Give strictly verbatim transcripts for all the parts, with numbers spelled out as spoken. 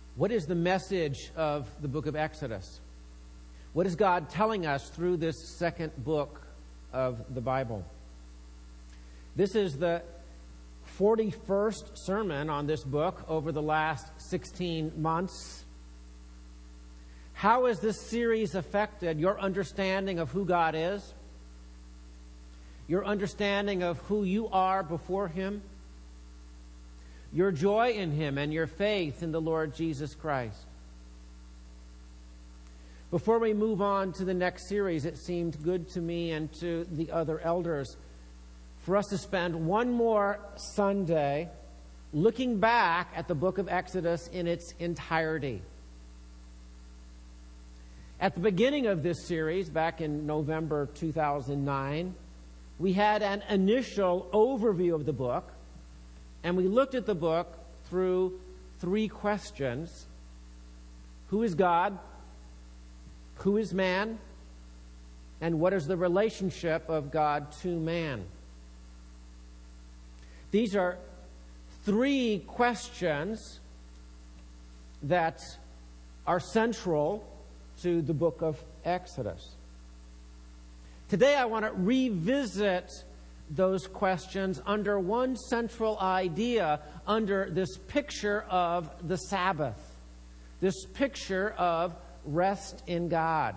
What is the message of the book of Exodus? What is God telling us through this second book of the Bible? This is the forty-first sermon on this book over the last sixteen months. How has this series affected your understanding of who God is? Your understanding of who you are before Him? Your joy in Him and your faith in the Lord Jesus Christ? Before we move on to the next series, it seemed good to me and to the other elders for us to spend one more Sunday looking back at the book of Exodus in its entirety. At the beginning of this series, back in November two thousand nine, we had an initial overview of the book, and we looked at the book through three questions. Who is God? Who is man? And what is the relationship of God to man? These are three questions that are central to the book of Exodus. Today I want to revisit those questions under one central idea, under this picture of the Sabbath, this picture of rest in God.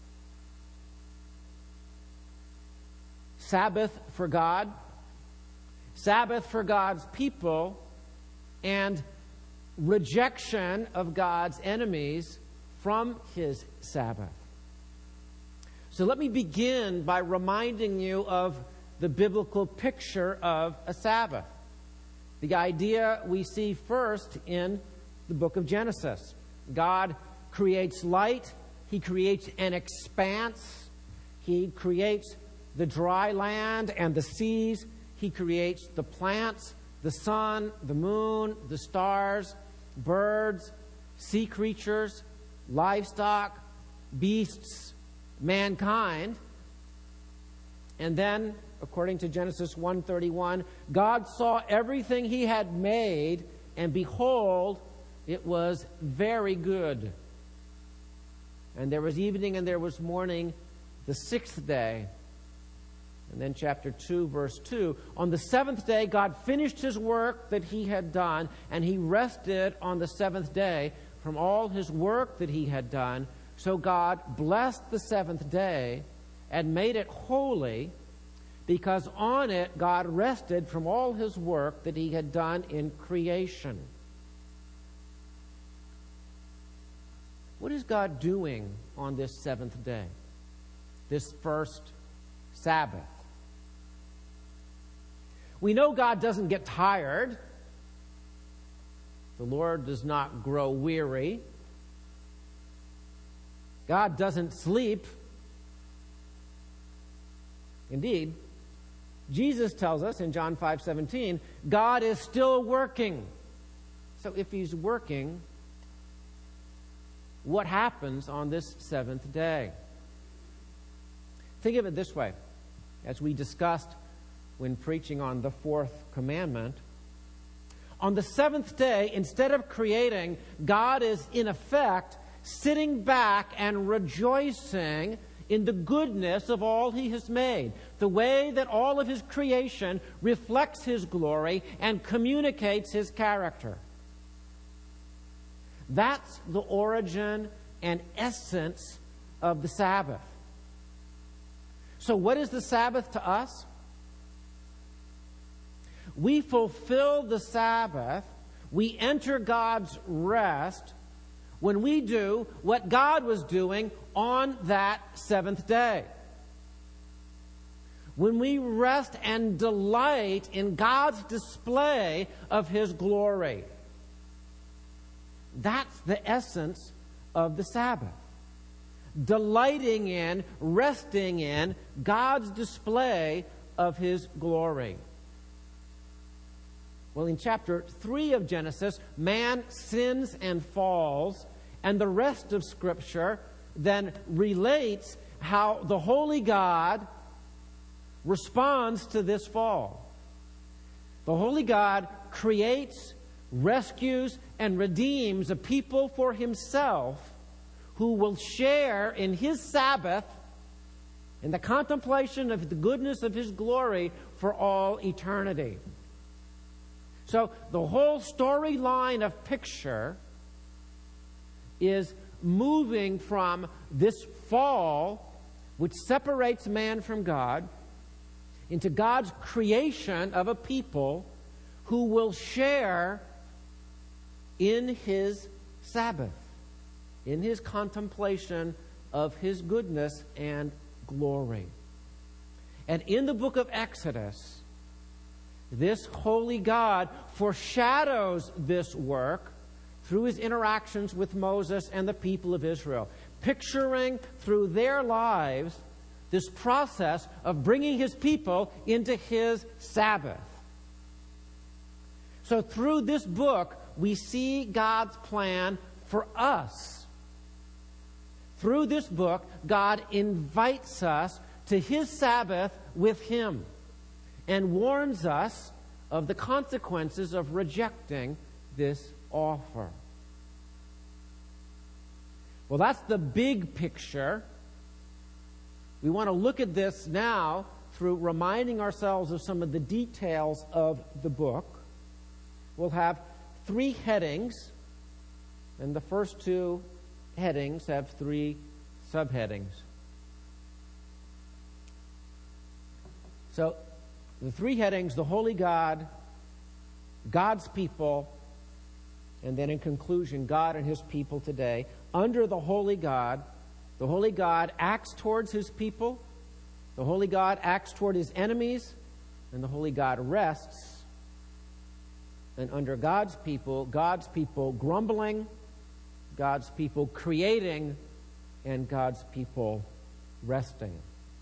Sabbath for God, Sabbath for God's people, and rejection of God's enemies from His Sabbath. So let me begin by reminding you of the biblical picture of a Sabbath. The idea we see first in the book of Genesis. God creates light. He creates an expanse. He creates the dry land and the seas. He creates the plants, the sun, the moon, the stars, birds, sea creatures, livestock, beasts, mankind. And then, according to Genesis one thirty-one, God saw everything He had made, and behold, it was very good. And there was evening and there was morning, the sixth day. And then chapter two, verse two, on the seventh day, God finished His work that He had done, and He rested on the seventh day from all His work that He had done. So God blessed the seventh day and made it holy, because on it God rested from all His work that He had done in creation. What is God doing on this seventh day, this first Sabbath? We know God doesn't get tired. The Lord does not grow weary. God doesn't sleep. Indeed, Jesus tells us in John five seventeen, God is still working. So if He's working, what happens on this seventh day? Think of it this way, as we discussed when preaching on the fourth commandment. On the seventh day, instead of creating, God is in effect sitting back and rejoicing in the goodness of all He has made, the way that all of His creation reflects His glory and communicates His character. That's the origin and essence of the Sabbath. So what is the Sabbath to us? We fulfill the Sabbath, we enter God's rest when we do what God was doing on that seventh day. When we rest and delight in God's display of His glory. That's the essence of the Sabbath. Delighting in, resting in God's display of His glory. Well, in chapter three of Genesis, man sins and falls, and the rest of Scripture then relates how the holy God responds to this fall. The holy God creates, rescues and redeems a people for himself who will share in his Sabbath, in the contemplation of the goodness of his glory for all eternity. So the whole storyline of picture is moving from this fall, which separates man from God, into God's creation of a people who will share in his Sabbath, in his contemplation of his goodness and glory. And in the book of Exodus, this holy God foreshadows this work through his interactions with Moses and the people of Israel, picturing through their lives this process of bringing his people into his Sabbath. So through this book, we see God's plan for us. Through this book, God invites us to his Sabbath with him and warns us of the consequences of rejecting this offer. Well, that's the big picture. We want to look at this now through reminding ourselves of some of the details of the book. We'll have three headings, and the first two headings have three subheadings. So, the three headings: the Holy God, God's people, and then in conclusion, God and his people today. Under the Holy God, the Holy God acts towards his people, the Holy God acts toward his enemies, and the Holy God rests. And under God's people, God's people grumbling, God's people creating, and God's people resting.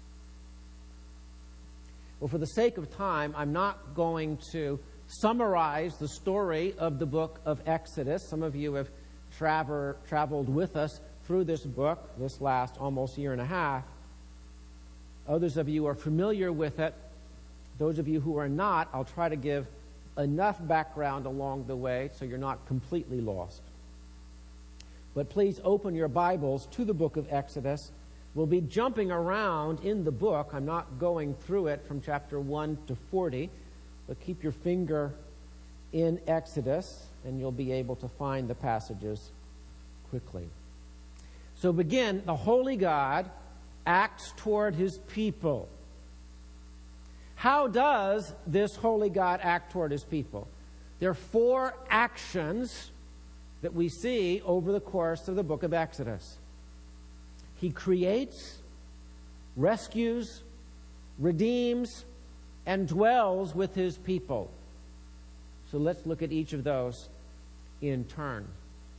Well, for the sake of time, I'm not going to summarize the story of the book of Exodus. Some of you have traver- traveled with us through this book this last almost year and a half. Others of you are familiar with it. Those of you who are not, I'll try to give enough background along the way so you're not completely lost. But please open your Bibles to the book of Exodus. We'll be jumping around in the book. I'm not going through it from chapter one to forty, but keep your finger in Exodus and you'll be able to find the passages quickly. So begin, the Holy God acts toward his people. How does this holy God act toward his people? There are four actions that we see over the course of the book of Exodus. He creates, rescues, redeems, and dwells with his people. So let's look at each of those in turn.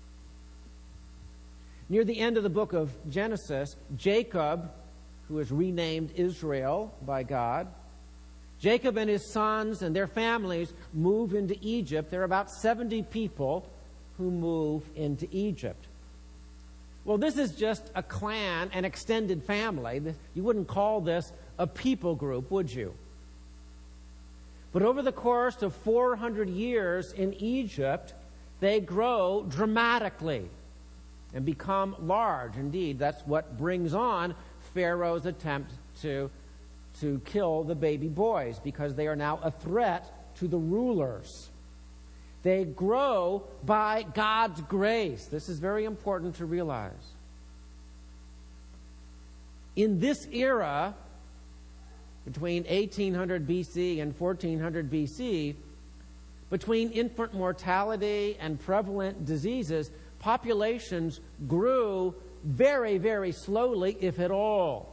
Near the end of the book of Genesis, Jacob, who is renamed Israel by God, Jacob and his sons and their families move into Egypt. There are about seventy people who move into Egypt. Well, this is just a clan, an extended family. You wouldn't call this a people group, would you? But over the course of four hundred years in Egypt, they grow dramatically and become large. Indeed, that's what brings on Pharaoh's attempt to to kill the baby boys, because they are now a threat to the rulers. They grow by God's grace. This is very important to realize. In this era, between eighteen hundred B C and fourteen hundred B C, between infant mortality and prevalent diseases, populations grew very, very slowly, if at all.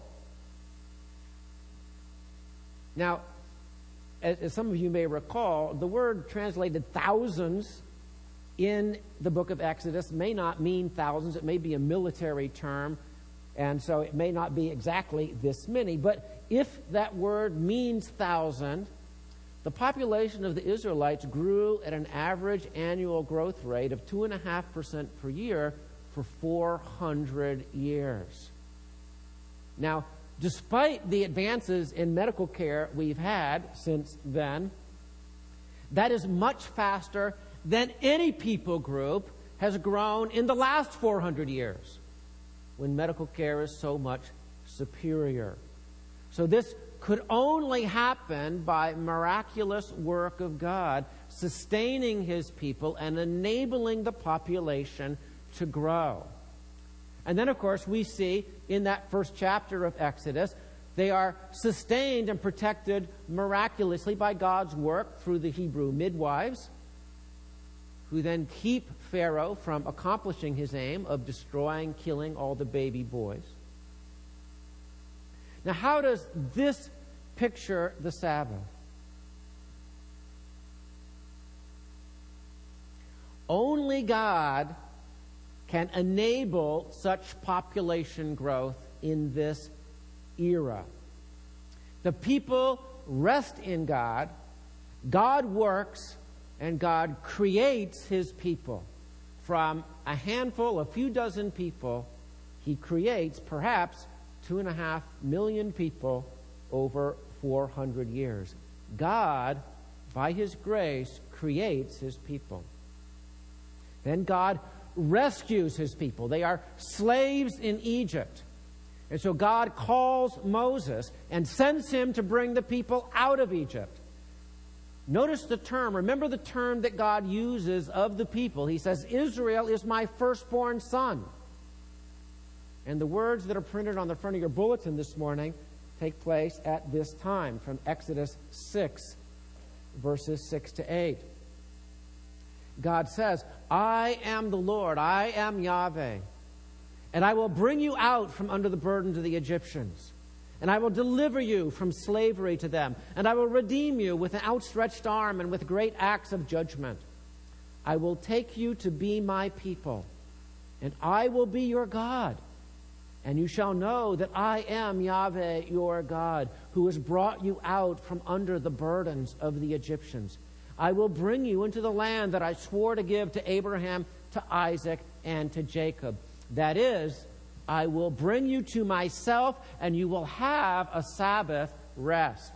Now, as, as some of you may recall, the word translated thousands in the book of Exodus may not mean thousands. It may be a military term, and so it may not be exactly this many. But if that word means thousand, the population of the Israelites grew at an average annual growth rate of two point five percent per year for four hundred years. Now, despite the advances in medical care we've had since then, that is much faster than any people group has grown in the last four hundred years, when medical care is so much superior. So this could only happen by miraculous work of God, sustaining his people and enabling the population to grow. And then, of course, we see in that first chapter of Exodus, they are sustained and protected miraculously by God's work through the Hebrew midwives, who then keep Pharaoh from accomplishing his aim of destroying, killing all the baby boys. Now, how does this picture the Sabbath? Only God can enable such population growth in this era. The people rest in God, God works, and God creates his people. From a handful, a few dozen people, he creates perhaps two and a half million people over four hundred years. God, by his grace, creates his people. Then God rescues his people. They are slaves in Egypt. And so God calls Moses and sends him to bring the people out of Egypt. Notice the term. Remember the term that God uses of the people. He says, Israel is my firstborn son. And the words that are printed on the front of your bulletin this morning take place at this time, from Exodus six, verses six to eight. God says, I am the Lord, I am Yahweh, and I will bring you out from under the burdens of the Egyptians, and I will deliver you from slavery to them, and I will redeem you with an outstretched arm and with great acts of judgment. I will take you to be my people, and I will be your God. And you shall know that I am Yahweh your God, who has brought you out from under the burdens of the Egyptians. I will bring you into the land that I swore to give to Abraham, to Isaac, and to Jacob. That is, I will bring you to myself, and you will have a Sabbath rest.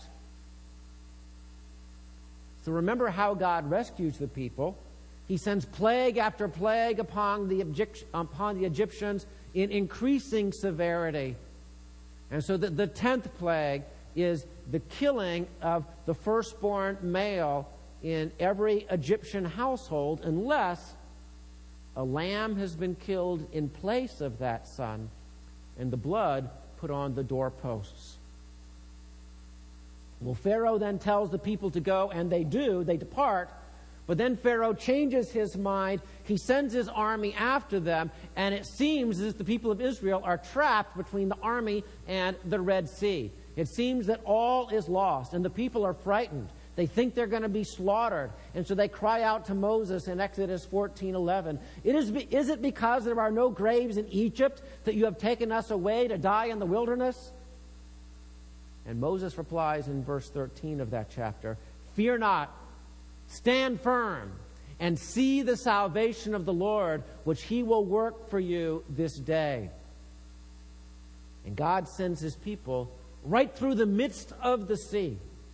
So remember how God rescues the people. He sends plague after plague upon the, Egypt- upon the Egyptians in increasing severity. And so the, the tenth plague is the killing of the firstborn male in every Egyptian household, unless a lamb has been killed in place of that son and the blood put on the doorposts. Well, Pharaoh then tells the people to go, and they do. They depart. But then Pharaoh changes his mind. He sends his army after them, and it seems as if the people of Israel are trapped between the army and the Red Sea. It seems that all is lost, and the people are frightened. They think they're going to be slaughtered, and so they cry out to Moses in Exodus fourteen eleven. It is, is it because there are no graves in Egypt that you have taken us away to die in the wilderness? And Moses replies in verse thirteen of that chapter, Fear not, stand firm, and see the salvation of the Lord, which he will work for you this day. And God sends his people right through the midst of the sea.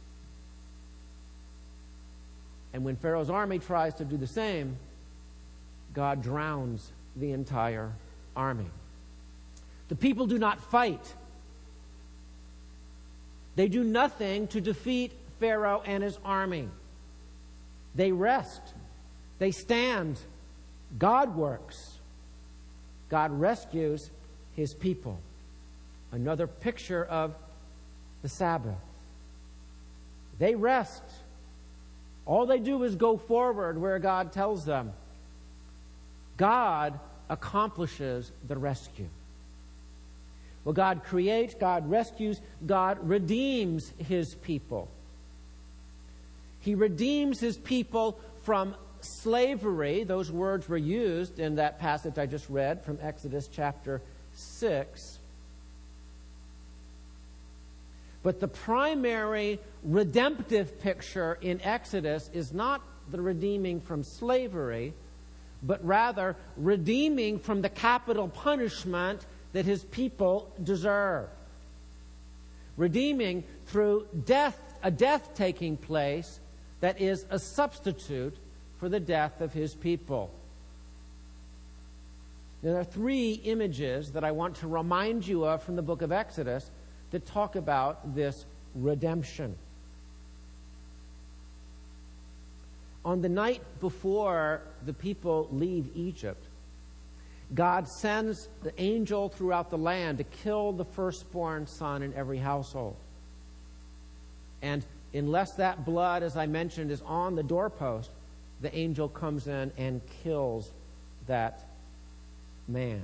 And when Pharaoh's army tries to do the same, God drowns the entire army. The people do not fight. They do nothing to defeat Pharaoh and his army. They rest. They stand. God works. God rescues his people. Another picture of the Sabbath. They rest. All they do is go forward where God tells them. God accomplishes the rescue. Well, God creates, God rescues, God redeems his people. He redeems his people from slavery. Those words were used in that passage I just read from Exodus chapter six. But the primary redemptive picture in Exodus is not the redeeming from slavery, but rather redeeming from the capital punishment that his people deserve. Redeeming through death, a death taking place that is a substitute for the death of his people. There are three images that I want to remind you of from the book of Exodus that talk about this redemption. On the night before the people leave Egypt, God sends the angel throughout the land to kill the firstborn son in every household. And unless that blood, as I mentioned, is on the doorpost, the angel comes in and kills that man.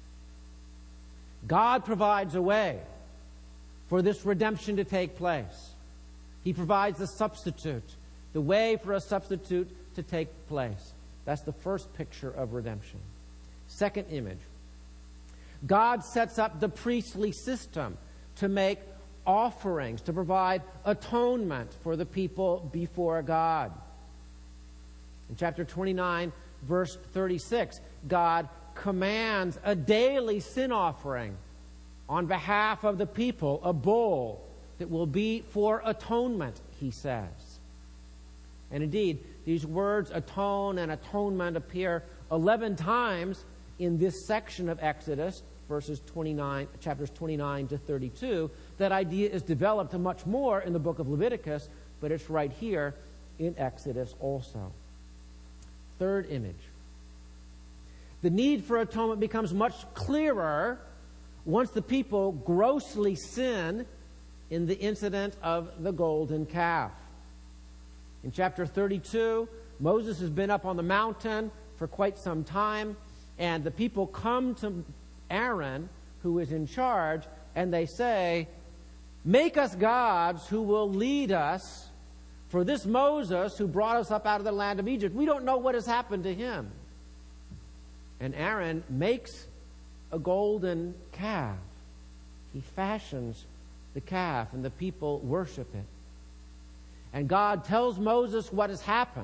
God provides a way for this redemption to take place. He provides a substitute, the way for a substitute to take place. That's the first picture of redemption. Second image, God sets up the priestly system to make offerings, to provide atonement for the people before God. In chapter twenty-nine, verse thirty-six, God commands a daily sin offering on behalf of the people, a bull that will be for atonement, he says. And indeed, these words atone and atonement appear eleven times in this section of Exodus, verses twenty-nine, chapters twenty-nine to thirty-two. That idea is developed much more in the book of Leviticus, but it's right here in Exodus also. Third image. The need for atonement becomes much clearer once the people grossly sin in the incident of the golden calf. In chapter thirty-two, Moses has been up on the mountain for quite some time, and the people come to Aaron, who is in charge, and they say, "Make us gods who will lead us, for this Moses who brought us up out of the land of Egypt, we don't know what has happened to him." And Aaron makes a golden calf. He fashions the calf, and the people worship it. And God tells Moses what has happened.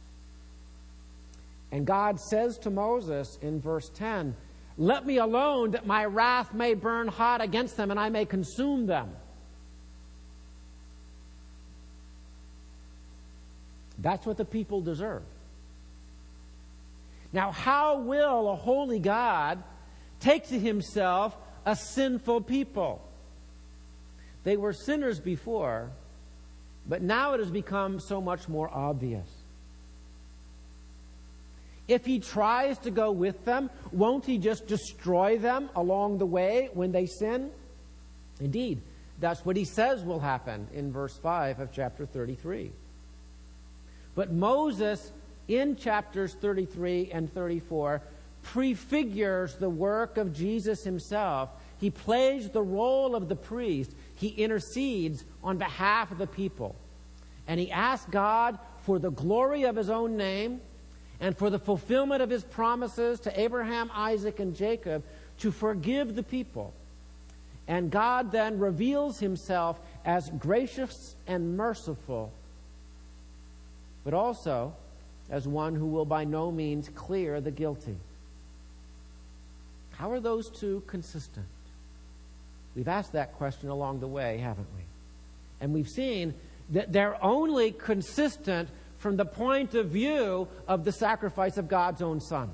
And God says to Moses in verse ten, "Let me alone that my wrath may burn hot against them and I may consume them." That's what the people deserve. Now, how will a holy God take to himself a sinful people? They were sinners before, but now it has become so much more obvious. If he tries to go with them, won't he just destroy them along the way when they sin? Indeed, that's what he says will happen in verse five of chapter thirty-three. But Moses, in chapters thirty-three and thirty-four, prefigures the work of Jesus himself. He plays the role of the priest. He intercedes on behalf of the people. And he asks God for the glory of his own name and for the fulfillment of his promises to Abraham, Isaac, and Jacob to forgive the people. And God then reveals himself as gracious and merciful, but also as one who will by no means clear the guilty. How are those two consistent? We've asked that question along the way, haven't we? And we've seen that they're only consistent from the point of view of the sacrifice of God's own Son.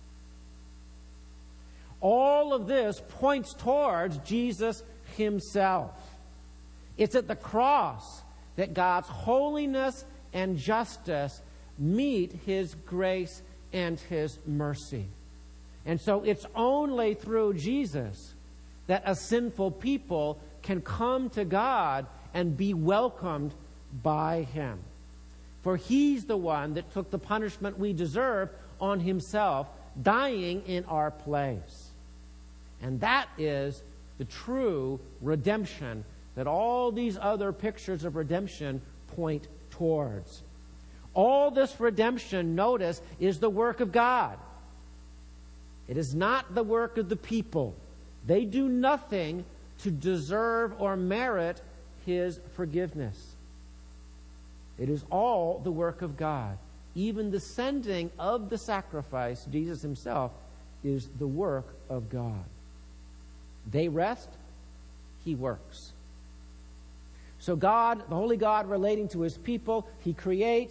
All of this points towards Jesus himself. It's at the cross that God's holiness and justice meet his grace and his mercy. And so it's only through Jesus that a sinful people can come to God and be welcomed by him. For he's the one that took the punishment we deserve on himself, dying in our place. And that is the true redemption that all these other pictures of redemption point towards. All this redemption, notice, is the work of God. It is not the work of the people. They do nothing to deserve or merit his forgiveness. It is all the work of God. Even the sending of the sacrifice, Jesus himself, is the work of God. They rest, he works. So God, the holy God relating to his people, he creates,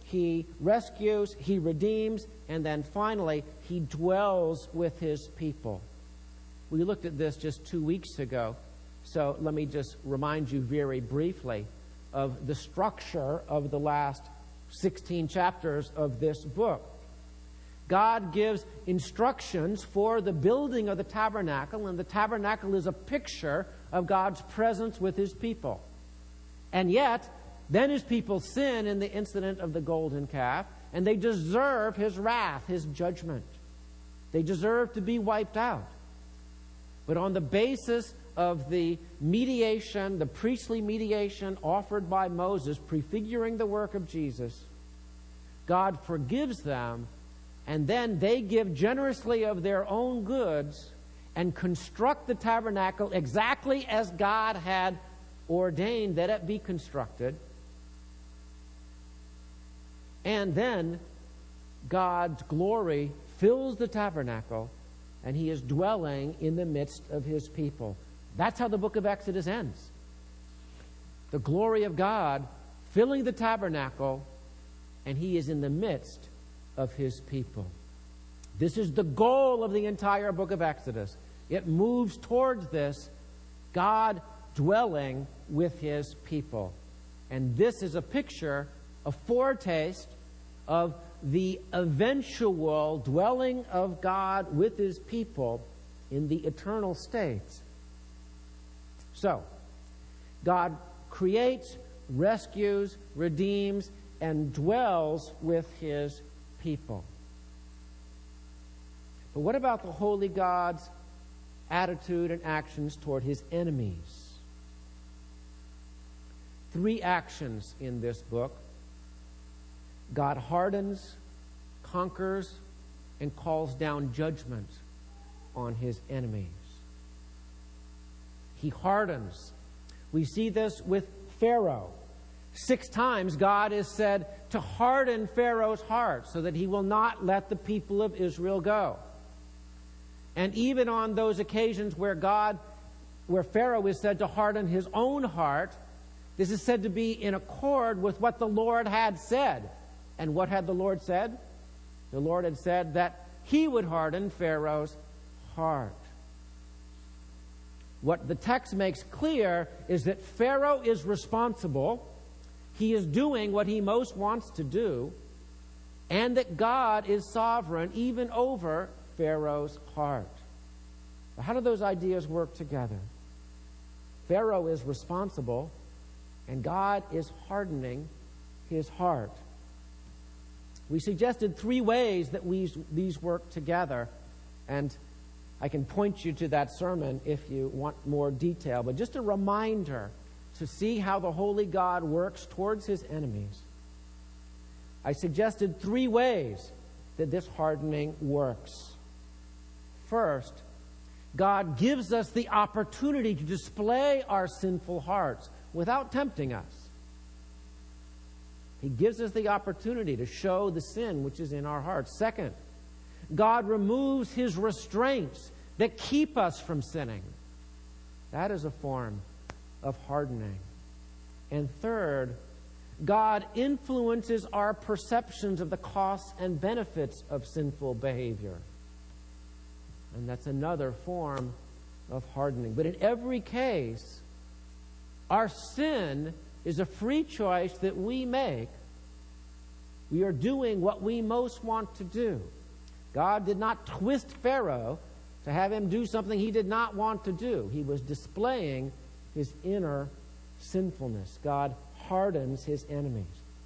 He rescues, He redeems, and then finally, He dwells with His people. We looked at this just two weeks ago, so let me just remind you very briefly of the structure of the last sixteen chapters of this book. God gives instructions for the building of the tabernacle, and the tabernacle is a picture of God's presence with His people. And yet, then His people sin in the incident of the golden calf, and they deserve His wrath, His judgment. They deserve to be wiped out. But on the basis of the mediation, the priestly mediation offered by Moses, prefiguring the work of Jesus, God forgives them, and then they give generously of their own goods and construct the tabernacle exactly as God had ordained that it be constructed. And then God's glory fills the tabernacle, and He is dwelling in the midst of His people. That's how the book of Exodus ends. The glory of God filling the tabernacle, and He is in the midst of His people. This is the goal of the entire book of Exodus. It moves towards this, God dwelling with His people. And this is a picture, a foretaste of the eventual dwelling of God with His people in the eternal state. So, God creates, rescues, redeems, and dwells with His people. But what about the holy God's attitude and actions toward His enemies? Three actions in this book. God hardens, conquers, and calls down judgment on His enemies. He hardens. We see this with Pharaoh. Six times God is said to harden Pharaoh's heart so that he will not let the people of Israel go. And even on those occasions where God, where Pharaoh is said to harden his own heart, this is said to be in accord with what the Lord had said. And what had the Lord said? The Lord had said that He would harden Pharaoh's heart. What the text makes clear is that Pharaoh is responsible. He is doing what he most wants to do, and that God is sovereign even over Pharaoh's heart. How do those ideas work together? Pharaoh is responsible, and God is hardening his heart. We suggested three ways that we, these work together, and I can point you to that sermon if you want more detail, but just a reminder to see how the holy God works towards His enemies. I suggested three ways that this hardening works. First, God gives us the opportunity to display our sinful hearts without tempting us. He gives us the opportunity to show the sin which is in our hearts. Second, God removes His restraints that keep us from sinning. That is a form of hardening. And third, God influences our perceptions of the costs and benefits of sinful behavior. And that's another form of hardening. But in every case, our sin is a free choice that we make. We are doing what we most want to do. God did not twist Pharaoh to have him do something he did not want to do. He was displaying his inner sinfulness. God hardens his enemies.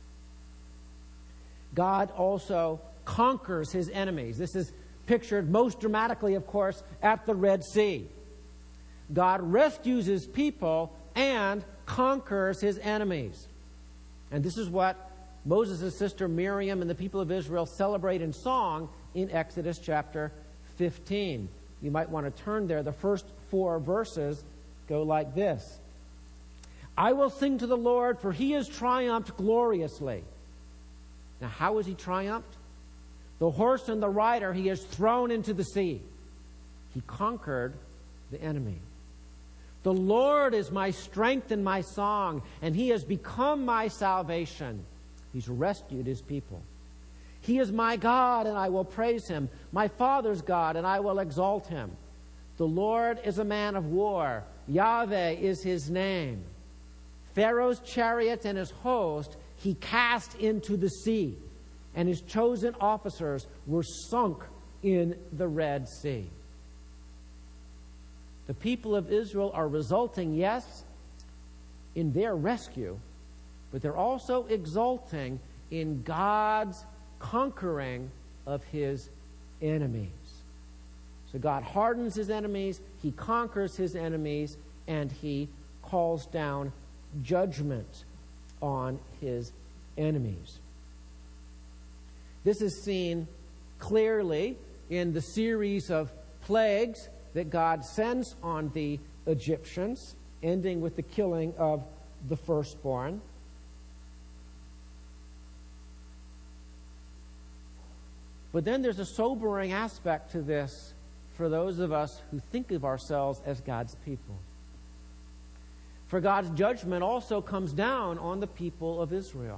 God also conquers his enemies. This is pictured most dramatically, of course, at the Red Sea. God rescues His people and conquers His enemies. And this is what Moses' sister Miriam and the people of Israel celebrate in song in Exodus chapter fifteen. You might want to turn there. The first four verses go like this. I will sing to the Lord, for He has triumphed gloriously. Now, how has He triumphed? The horse and the rider He has thrown into the sea. He conquered the enemy. The Lord is my strength and my song, and He has become my salvation. He's rescued his people. He is my God, and I will praise him. My father's God, and I will exalt him. The Lord is a man of war. Yahweh is his name. Pharaoh's chariots and his host he cast into the sea, and his chosen officers were sunk in the Red Sea. The people of Israel are resulting, yes, in their rescue, but they're also exulting in God's conquering of his enemies. So God hardens his enemies, he conquers his enemies, and he calls down judgment on his enemies. This is seen clearly in the series of plagues that God sends on the Egyptians, ending with the killing of the firstborn. But then there's a sobering aspect to this for those of us who think of ourselves as God's people. For God's judgment also comes down on the people of Israel.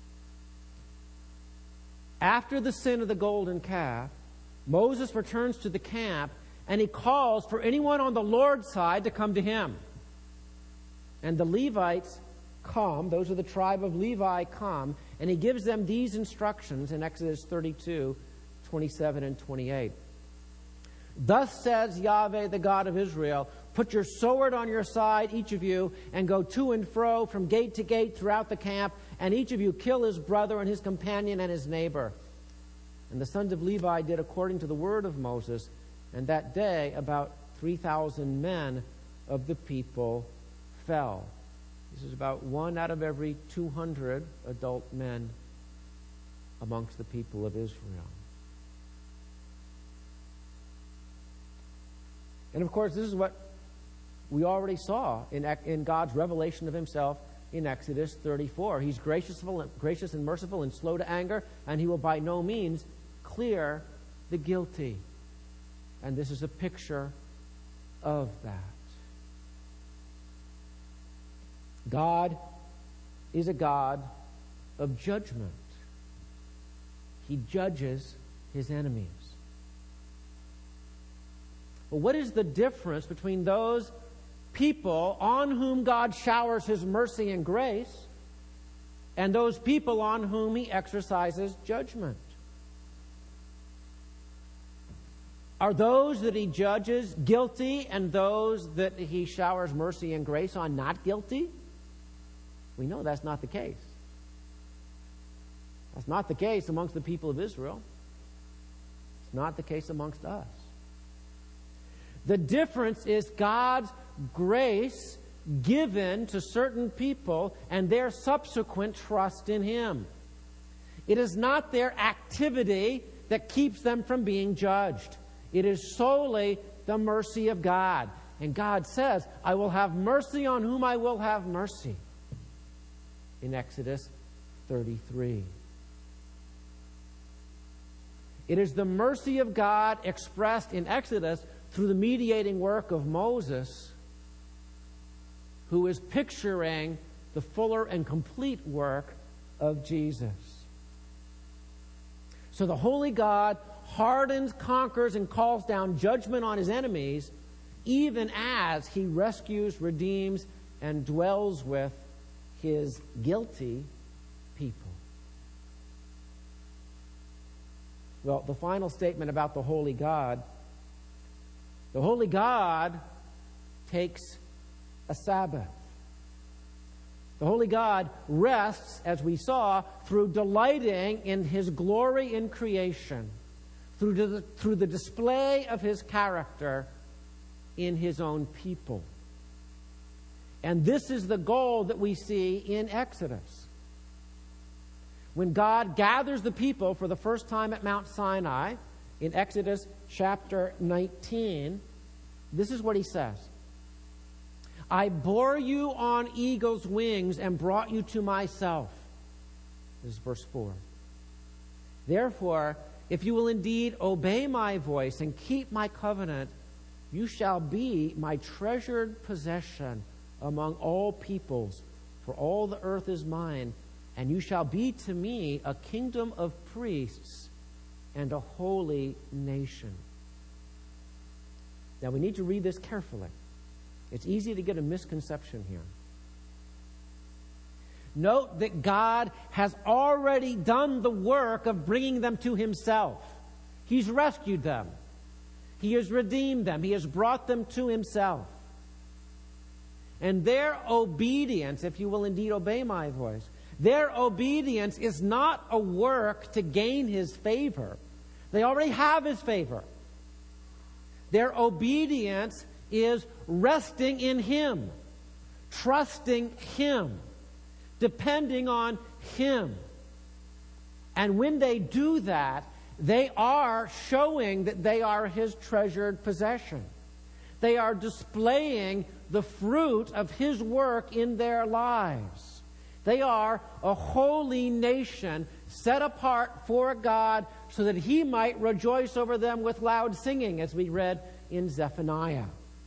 After the sin of the golden calf, Moses returns to the camp and he calls for anyone on the Lord's side to come to him. And the Levites come, those of the tribe of Levi come, and he gives them these instructions in Exodus thirty-two, twenty-seven and twenty-eight. Thus says Yahweh, the God of Israel, put your sword on your side, each of you, and go to and fro from gate to gate throughout the camp, and each of you kill his brother and his companion and his neighbor. And the sons of Levi did according to the word of Moses, and that day about three thousand men of the people fell. This is about one out of every two hundred adult men amongst the people of Israel. And of course, this is what we already saw in, in God's revelation of himself in Exodus thirty-four. He's gracious, gracious and merciful and slow to anger, and he will by no means clear the guilty. And this is a picture of that. God is a God of judgment. He judges his enemies. Well, what is the difference between those people on whom God showers his mercy and grace and those people on whom he exercises judgment? Are those that he judges guilty and those that he showers mercy and grace on not guilty? We know that's not the case. That's not the case amongst the people of Israel. It's not the case amongst us. The difference is God's grace given to certain people and their subsequent trust in him. It is not their activity that keeps them from being judged. It is solely the mercy of God. And God says, I will have mercy on whom I will have mercy. In Exodus thirty-three. It is the mercy of God expressed in Exodus through the mediating work of Moses, who is picturing the fuller and complete work of Jesus. So the holy God hardens, conquers, and calls down judgment on his enemies, even as he rescues, redeems, and dwells with his guilty people. Well, the final statement about the holy God. The holy God takes a Sabbath. The holy God rests, as we saw, through delighting in his glory in creation, through the, through the display of his character in his own people. And this is the goal that we see in Exodus. When God gathers the people for the first time at Mount Sinai, in Exodus chapter nineteen, this is what he says. I bore you on eagle's wings and brought you to myself. This is verse four. Therefore, if you will indeed obey my voice and keep my covenant, you shall be my treasured possession among all peoples, for all the earth is mine, and you shall be to me a kingdom of priests and a holy nation. Now, we need to read this carefully. It's easy to get a misconception here. Note that God has already done the work of bringing them to himself. He's rescued them. He has redeemed them. He has brought them to himself. And their obedience, if you will indeed obey my voice, their obedience is not a work to gain his favor. They already have his favor. Their obedience is resting in him, trusting him, depending on him. And when they do that, they are showing that they are his treasured possession. They are displaying the fruit of his work in their lives. They are a holy nation set apart for God so that he might rejoice over them with loud singing, as we read in Zephaniah.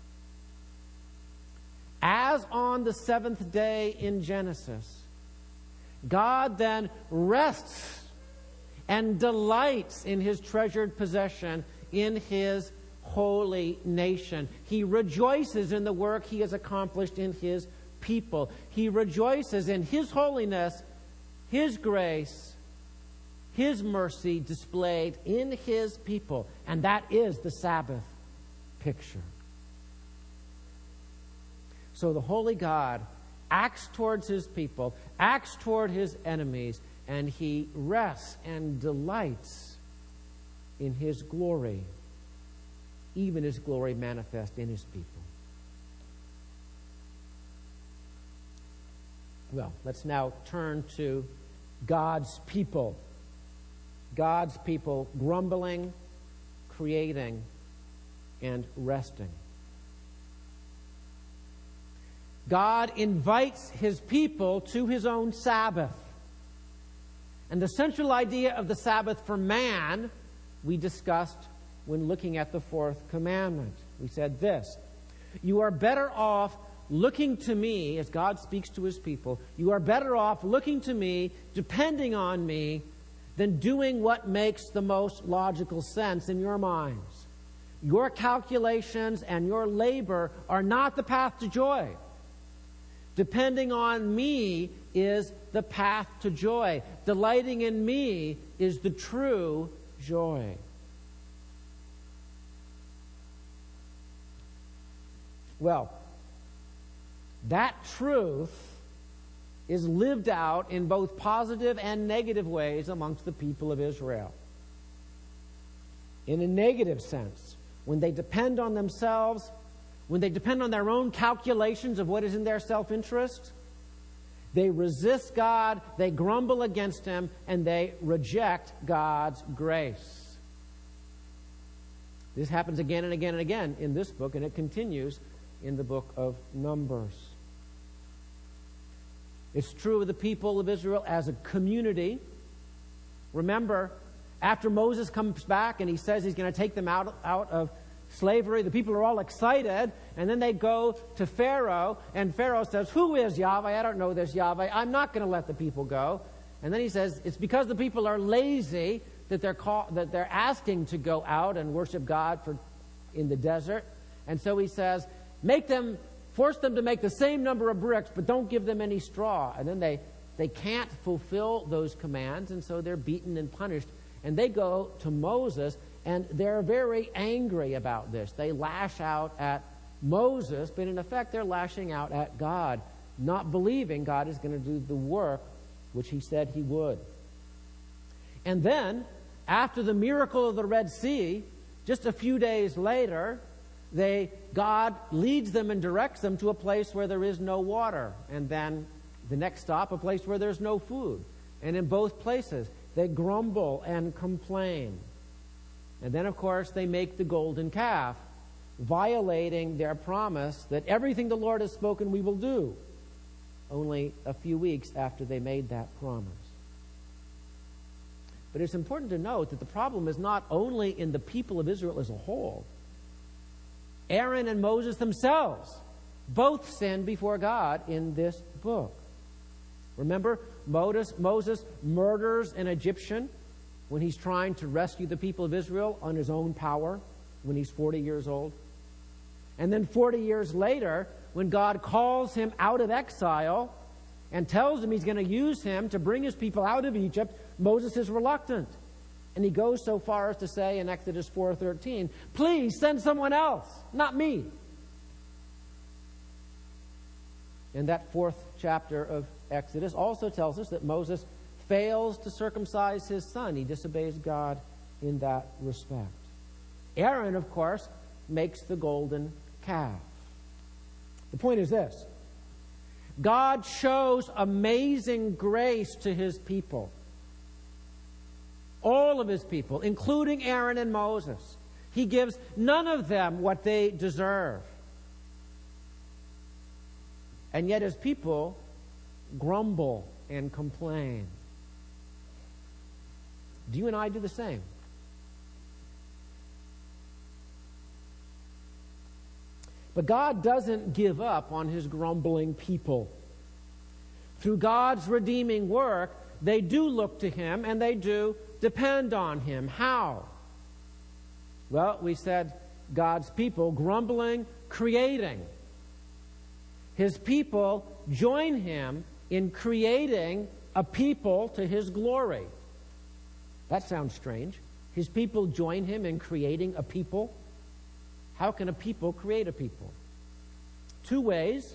As on the seventh day in Genesis, God then rests and delights in his treasured possession, in his holy nation. He rejoices in the work he has accomplished in his people. He rejoices in his holiness, his grace, his mercy displayed in his people. And that is the Sabbath picture. So the holy God acts towards his people, acts toward his enemies, and he rests and delights in his glory, even his glory manifest in his people. Well, let's now turn to God's people. God's people grumbling, creating, and resting. God invites his people to his own Sabbath. And the central idea of the Sabbath for man, we discussed when looking at the fourth commandment. We said this: you are better off looking to me, as God speaks to his people, you are better off looking to me, depending on me, than doing what makes the most logical sense in your minds. Your calculations and your labor are not the path to joy. Depending on me is the path to joy. Delighting in me is the true joy. Well, that truth is lived out in both positive and negative ways amongst the people of Israel. In a negative sense, when they depend on themselves, when they depend on their own calculations of what is in their self-interest, they resist God, they grumble against him, and they reject God's grace. This happens again and again and again in this book, and it continues in the book of Numbers. It's true of the people of Israel as a community. Remember, after Moses comes back and he says he's going to take them out, out of slavery, the people are all excited, and then they go to Pharaoh, and Pharaoh says, "Who is Yahweh? I don't know this Yahweh. I'm not going to let the people go." And then he says, it's because the people are lazy that they're call, that they're asking to go out and worship God for in the desert. And so he says, make them, force them to make the same number of bricks, but don't give them any straw. And then they, they can't fulfill those commands, and so they're beaten and punished. And they go to Moses, and they're very angry about this. They lash out at Moses, but in effect they're lashing out at God, not believing God is going to do the work which he said he would. And then, after the miracle of the Red Sea, just a few days later, they God leads them and directs them to a place where there is no water. And then the next stop, a place where there's no food. And in both places, they grumble and complain. And then, of course, they make the golden calf, violating their promise that everything the Lord has spoken we will do, only a few weeks after they made that promise. But it's important to note that the problem is not only in the people of Israel as a whole. Aaron and Moses themselves both sinned before God in this book. Remember, Moses, Moses murders an Egyptian when he's trying to rescue the people of Israel on his own power when he's forty years old. And then forty years later, when God calls him out of exile and tells him he's going to use him to bring his people out of Egypt, Moses is reluctant. And he goes so far as to say in Exodus four thirteen, please send someone else, not me. And that fourth chapter of Exodus also tells us that Moses fails to circumcise his son. He disobeys God in that respect. Aaron, of course, makes the golden calf. The point is this: God shows amazing grace to his people. All of his people, including Aaron and Moses. He gives none of them what they deserve. And yet his people grumble and complain. Do you and I do the same? But God doesn't give up on his grumbling people. Through God's redeeming work, they do look to him and they do depend on him. How? Well, we said God's people grumbling, creating. His people join him in creating a people to his glory. That sounds strange. His people join him in creating a people. How can a people create a people? Two ways.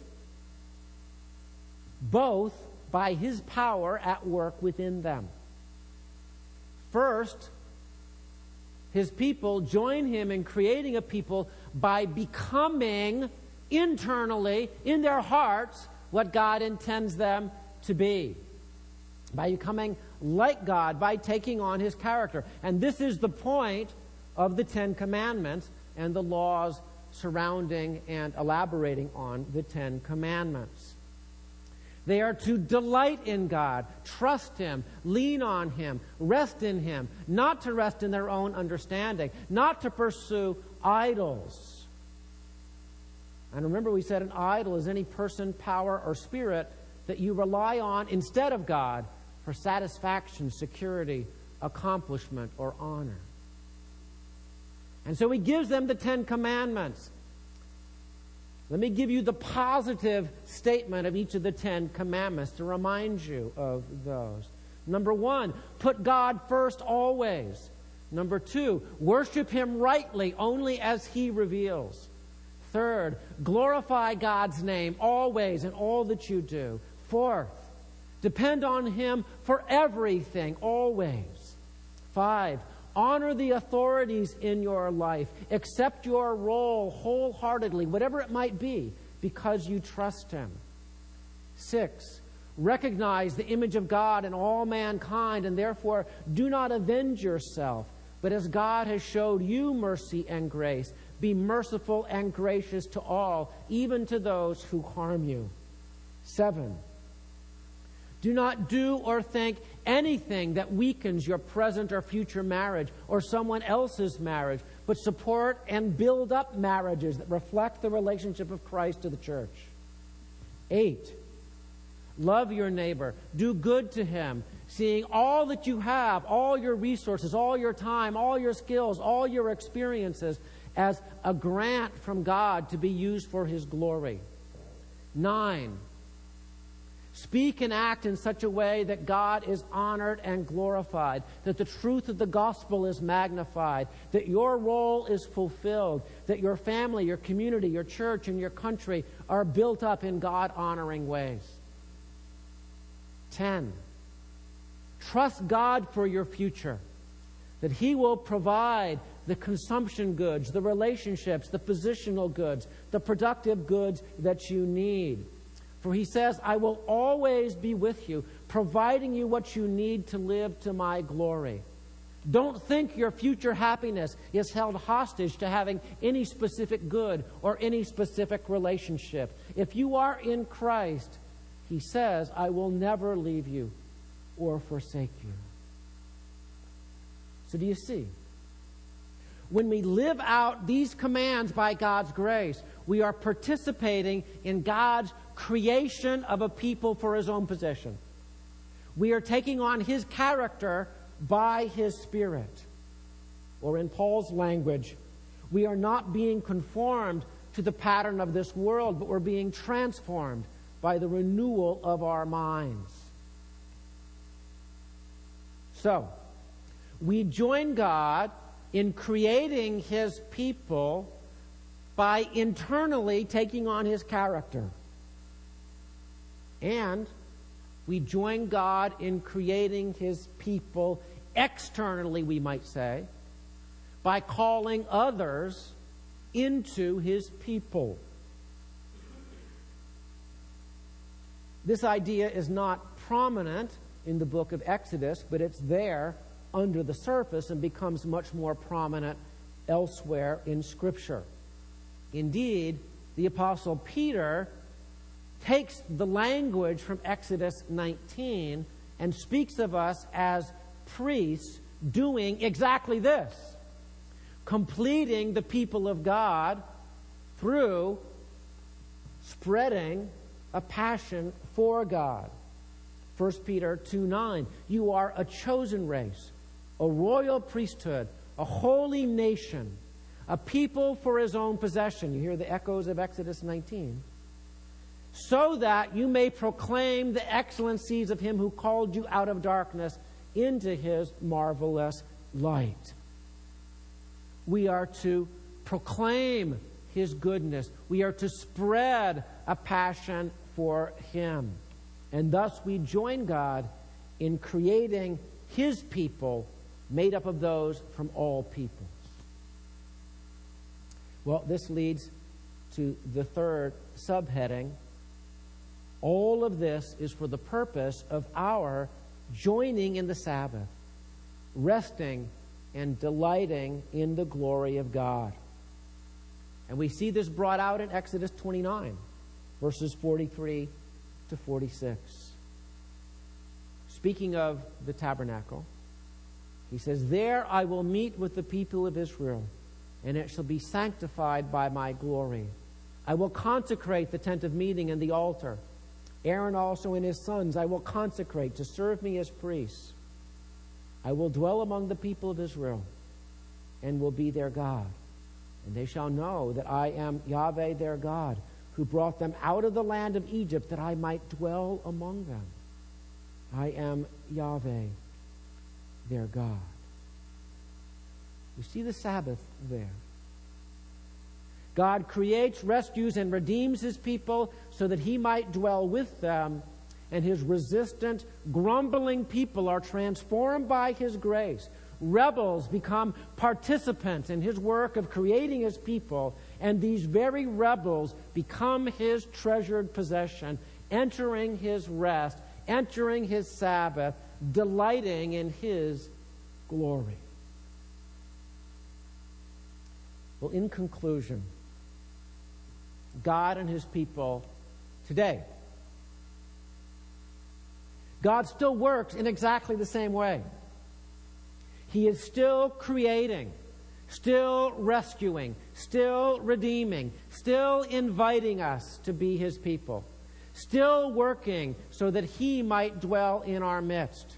Both by his power at work within them. First, his people join him in creating a people by becoming internally, in their hearts, what God intends them to be. By becoming like God, by taking on his character. And this is the point of the Ten Commandments and the laws surrounding and elaborating on the Ten Commandments. They are to delight in God, trust him, lean on him, rest in him, not to rest in their own understanding, not to pursue idols. And remember, we said an idol is any person, power, or spirit that you rely on instead of God for satisfaction, security, accomplishment, or honor. And so he gives them the Ten Commandments. Let me give you the positive statement of each of the Ten Commandments to remind you of those. Number one, put God first always. Number two, worship him rightly only as he reveals. Third, glorify God's name always in all that you do. Fourth, depend on him for everything, always. Five, honor the authorities in your life. Accept your role wholeheartedly, whatever it might be, because you trust him. Six, recognize the image of God in all mankind, and therefore do not avenge yourself, but as God has showed you mercy and grace, be merciful and gracious to all, even to those who harm you. Seven, do not do or think anything that weakens your present or future marriage or someone else's marriage, but support and build up marriages that reflect the relationship of Christ to the church. Eight, love your neighbor. Do good to him, seeing all that you have, all your resources, all your time, all your skills, all your experiences as a grant from God to be used for his glory. Nine, speak and act in such a way that God is honored and glorified, that the truth of the gospel is magnified, that your role is fulfilled, that your family, your community, your church, and your country are built up in God-honoring ways. Ten, trust God for your future, that he will provide the consumption goods, the relationships, the positional goods, the productive goods that you need. For he says, I will always be with you, providing you what you need to live to my glory. Don't think your future happiness is held hostage to having any specific good or any specific relationship. If you are in Christ, he says, I will never leave you or forsake you. So do you see? When we live out these commands by God's grace, we are participating in God's creation of a people for his own possession. We are taking on his character by his Spirit. Or in Paul's language, we are not being conformed to the pattern of this world, but we're being transformed by the renewal of our minds. So, we join God in creating his people by internally taking on his character. And we join God in creating his people externally, we might say, by calling others into his people. This idea is not prominent in the book of Exodus, but it's there under the surface and becomes much more prominent elsewhere in Scripture. Indeed, the Apostle Peter takes the language from Exodus nineteen and speaks of us as priests doing exactly this, completing the people of God through spreading a passion for God. First Peter two nine, you are a chosen race, a royal priesthood, a holy nation, a people for his own possession. You hear the echoes of Exodus nineteen. So that you may proclaim the excellencies of him who called you out of darkness into his marvelous light. We are to proclaim his goodness. We are to spread a passion for him. And thus we join God in creating his people made up of those from all peoples. Well, this leads to the third subheading. All of this is for the purpose of our joining in the Sabbath, resting and delighting in the glory of God. And we see this brought out in Exodus twenty-nine, verses forty-three to forty-six. Speaking of the tabernacle, he says, there I will meet with the people of Israel, and it shall be sanctified by my glory. I will consecrate the tent of meeting and the altar. Aaron also and his sons I will consecrate to serve me as priests. I will dwell among the people of Israel and will be their God. And they shall know that I am Yahweh their God, who brought them out of the land of Egypt, that I might dwell among them. I am Yahweh their God. You see the Sabbath there. God creates, rescues, and redeems his people so that he might dwell with them, and his resistant, grumbling people are transformed by his grace. Rebels become participants in his work of creating his people, and these very rebels become his treasured possession, entering his rest, entering his Sabbath, delighting in his glory. Well, in conclusion, God and his people today. God still works in exactly the same way. He is still creating, still rescuing, still redeeming, still inviting us to be his people, still working so that he might dwell in our midst.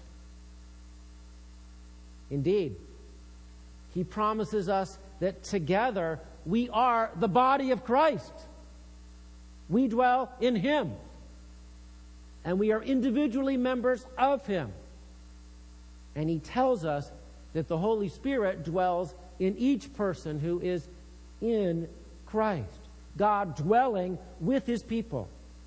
Indeed, he promises us that together we are the body of Christ. We dwell in him, and we are individually members of him. And he tells us that the Holy Spirit dwells in each person who is in Christ. God dwelling with his people.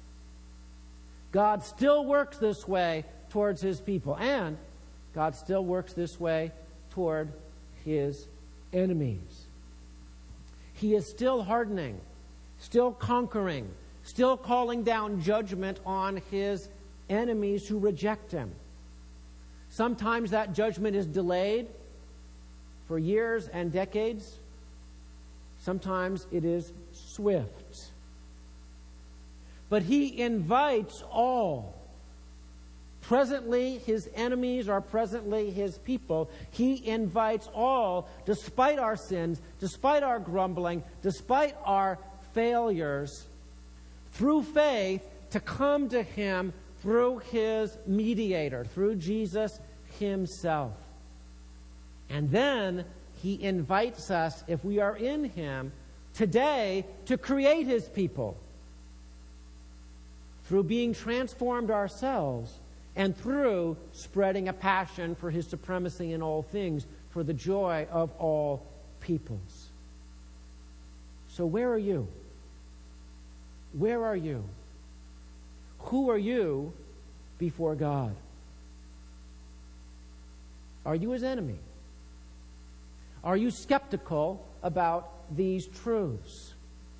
God still works this way towards his people, and God still works this way toward his enemies. He is still hardening, still conquering, still calling down judgment on his enemies who reject him. Sometimes that judgment is delayed for years and decades. Sometimes it is swift. But he invites all. Presently, his enemies are presently his people. He invites all, despite our sins, despite our grumbling, despite our failures, through faith, to come to him through his mediator, through Jesus himself. And then he invites us, if we are in him, today to create his people through being transformed ourselves and through spreading a passion for his supremacy in all things, for the joy of all peoples. So where are you? Where are you? Who are you before God? Are you his enemy? Are you skeptical about these truths?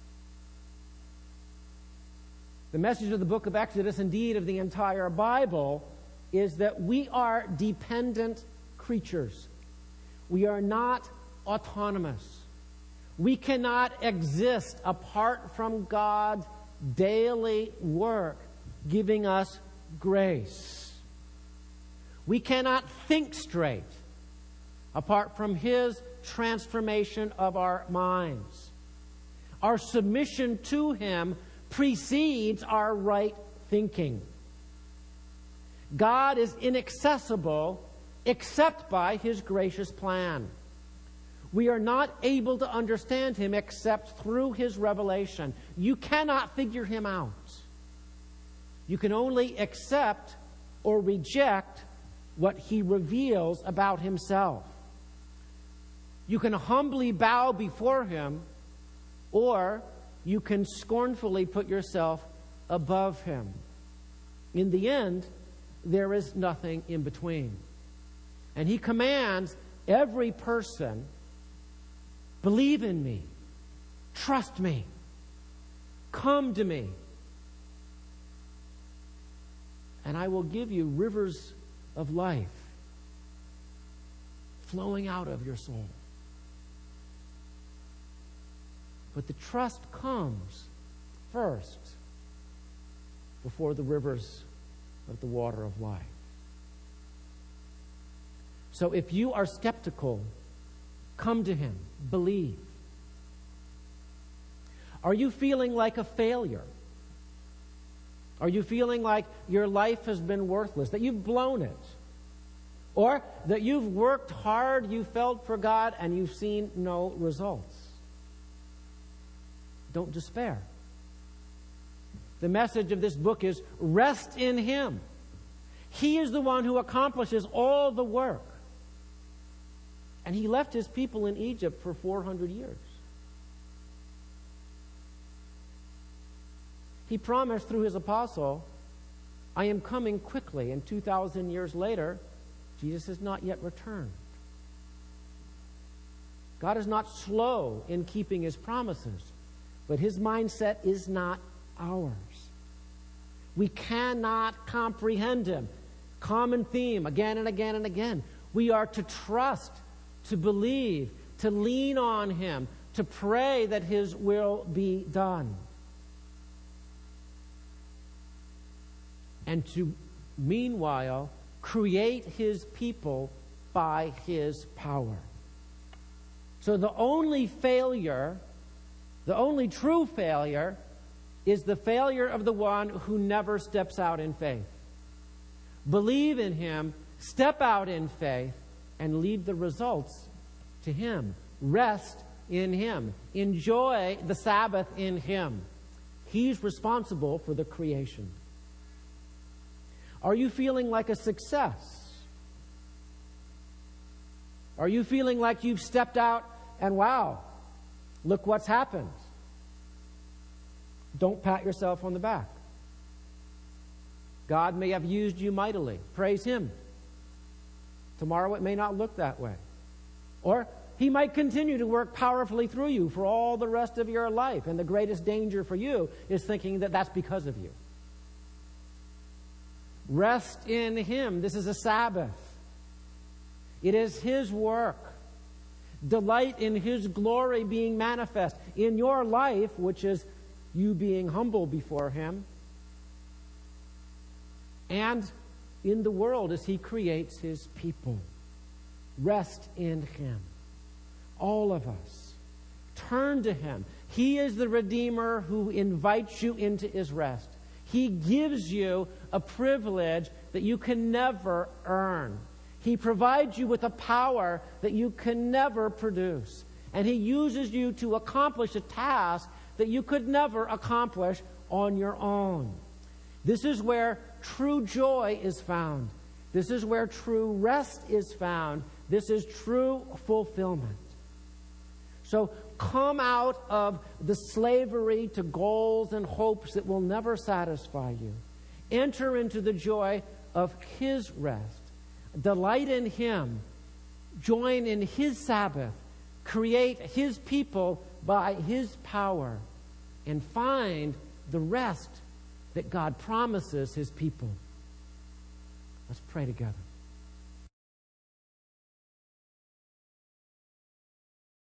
The message of the book of Exodus, indeed of the entire Bible, is that we are dependent creatures. We are not autonomous. We cannot exist apart from God's daily work giving us grace. We cannot think straight apart from his transformation of our minds. Our submission to him precedes our right thinking. God is inaccessible except by his gracious plan. We are not able to understand him except through his revelation. You cannot figure him out. You can only accept or reject what he reveals about himself. You can humbly bow before him, or you can scornfully put yourself above him. In the end, there is nothing in between. And he commands every person, believe in me, trust me, come to me, and I will give you rivers of life flowing out of your soul. But the trust comes first before the rivers of the water of life. So if you are skeptical, come to him, believe. Are you feeling like a failure? Are you feeling like your life has been worthless, that you've blown it? Or that you've worked hard, you felt for God, and you've seen no results? Don't despair. The message of this book is rest in him. He is the one who accomplishes all the work. And he left his people in Egypt for four hundred years. He promised through his apostle, I am coming quickly. And two thousand years later, Jesus has not yet returned. God is not slow in keeping his promises, but his mindset is not ours. We cannot comprehend him. Common theme again and again and again. We are to trust, to believe, to lean on him, to pray that his will be done. And to, meanwhile, create his people by his power. So the only failure, the only true failure, is the failure of the one who never steps out in faith. Believe in him, step out in faith, and leave the results to him. Rest in him. Enjoy the Sabbath in him. He's responsible for the creation. Are you feeling like a success? Are you feeling like you've stepped out and wow, look what's happened? Don't pat yourself on the back. God may have used you mightily. Praise him. Tomorrow it may not look that way. Or he might continue to work powerfully through you for all the rest of your life. And the greatest danger for you is thinking that that's because of you. Rest in him. This is a Sabbath. It is his work. Delight in his glory being manifest in your life, which is you being humble before him, and in the world as he creates his people. Rest in him. All of us. Turn to him. He is the Redeemer who invites you into his rest. He gives you a privilege that you can never earn. He provides you with a power that you can never produce. And He uses you to accomplish a task that you could never accomplish on your own. This is where true joy is found. This is where true rest is found. This is true fulfillment. So come out of the slavery to goals and hopes that will never satisfy you. Enter into the joy of His rest. Delight in Him. Join in His Sabbath. Create His people by His power. And find the rest that God promises His people. Let's pray together.